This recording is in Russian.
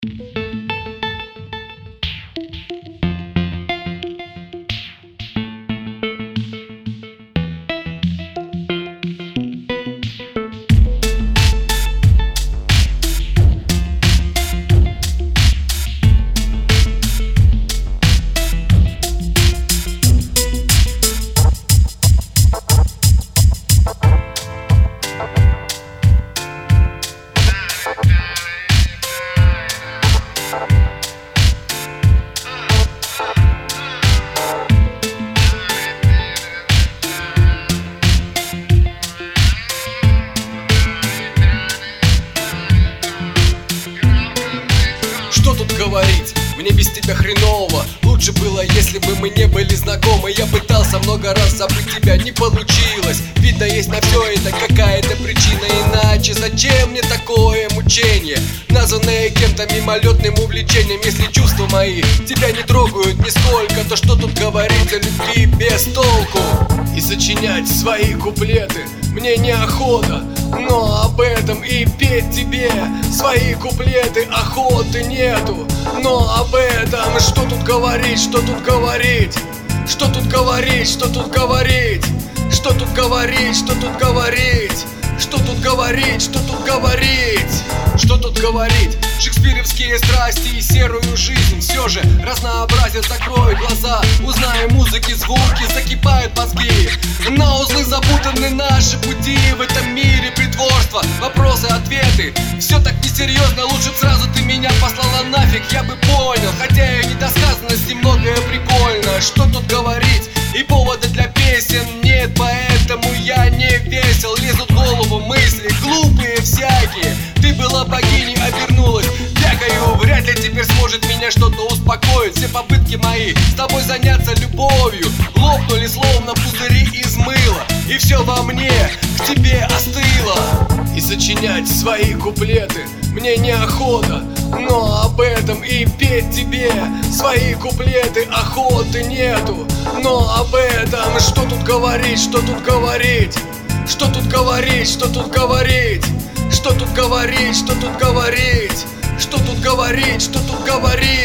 Что тут говорить, мне без тебя хреново. Лучше было, если бы мы не были знакомы. Я пытался много раз забыть тебя, не получилось. Видно, есть на все это какая-то причина. Иначе зачем мне такое мучение, названное кем-то мимолетным увлечением? Если чувства мои тебя не трогают нисколько, то что тут говорить о любви без толку? И сочинять свои куплеты мне неохота, но об этом и петь тебе свои куплеты охоты нету. Но об этом что тут говорить, что тут говорить, что тут говорить, что тут говорить, что тут говорить, что тут говорить, что тут говорить, что тут говорить, что тут говорить. Шекспировские страсти и серую жизнь все же разнообразие. Закрой глаза, узнай музыки, звуки, закипают мозги. На узлы запутаны наши пути в этом мире притворства, вопросы, ответы. Все так несерьезно, лучше б сразу ты меня послала нафиг, я бы понял. Хотя и недосказанности многое прикольно. Что тут говорить, и повода для песен нет, поэтому я не весел. Лезут в голову мысли глупые всякие. Ты была богиней, обернулась бегаю. Вряд ли теперь сможет меня что-то успокоить. Все попытки мои с тобой заняться любовью лопнули словно пузыри из мыла. И все во мне к тебе остыло. И сочинять свои куплеты мне неохота, но об этом и петь тебе свои куплеты охоты нету. Но об этом что тут говорить, что тут говорить, что тут говорить, что тут говорить, что тут говорить, что тут говорить, что тут говорить, что тут говорить.